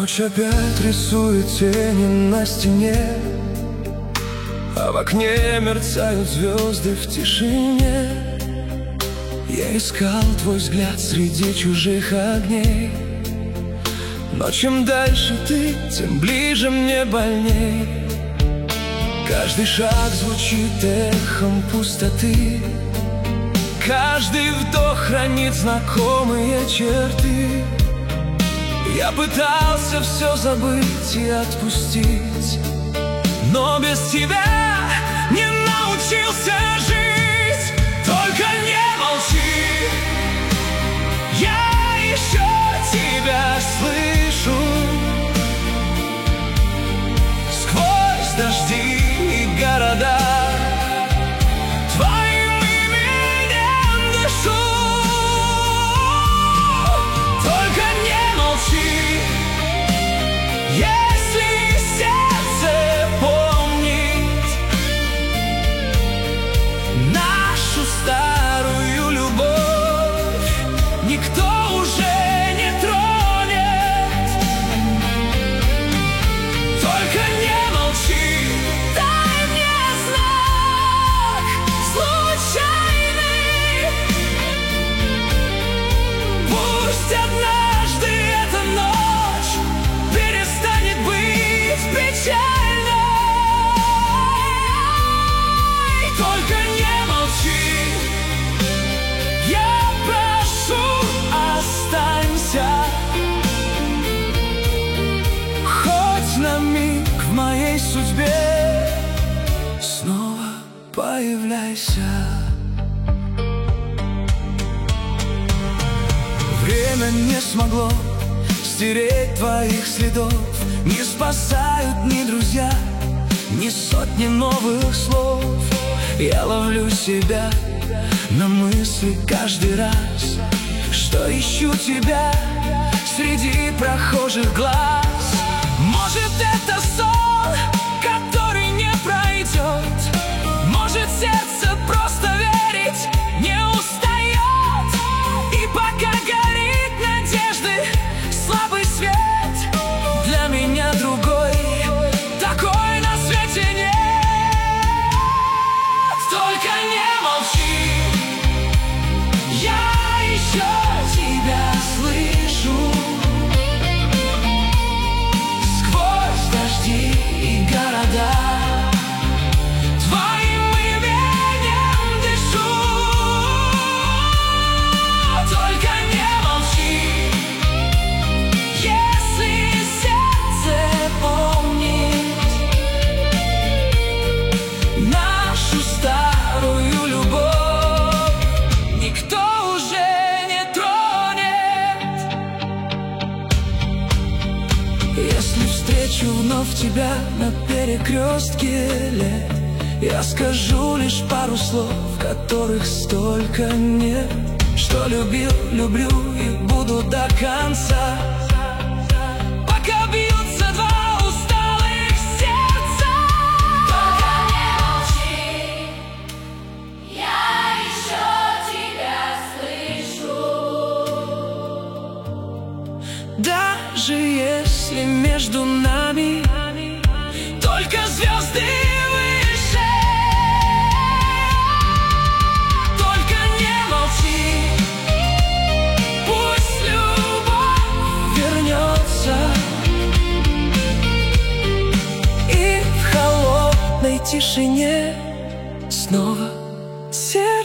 Ночь опять рисует тени на стене, а в окне мерцают звезды в тишине. Я искал твой взгляд среди чужих огней, но чем дальше ты, тем ближе мне больней. Каждый шаг звучит эхом пустоты, каждый вдох хранит знакомые черты. Я пытался все забыть и отпустить, но без тебя не научился жить. Только не молчи, я еще тебя слышу. Сквозь дожди и города твоим именем дышу. Только не молчи, если сердце помнит нашу старую любовь, никто уже не тронет. Только не молчи, дай мне знак случайный. Пусть однажды эта ночь перестанет быть печальной. Только не молчи, я прошу, останься хоть на миг в моей судьбе, снова появляйся. Время не смогло стереть твоих следов, не спасают ни друзья, ни сотни новых слов. Я ловлю себя на мысли каждый раз, что ищу тебя среди прохожих глаз. Может, это сон, который не пройдет, может, сердце просто верить не устает. И пока горит надежды слабый свет, для меня другой такой на свете нет. Только не молчи, я еще тебя слышу. Сквозь дожди и города твоим именем дышу. Только не молчи, если сердце помнит нашу старую любовь, никто уже не тронет. Если встречу вновь тебя на перекрестке лет, я скажу лишь пару слов, которых столько нет. Что любил, люблю и буду до конца, пока бьются два усталых сердца. Только не молчи, я еще тебя слышу. Даже если между нами только звезды выше, только не молчи, пусть любовь вернется, и в холодной тишине снова сердце